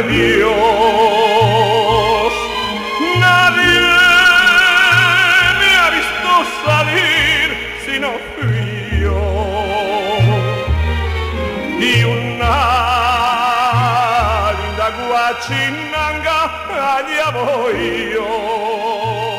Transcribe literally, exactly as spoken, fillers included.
Dios. Nadie me ha visto salir si no fui yo. Y una linda guachinanga, allá voy yo.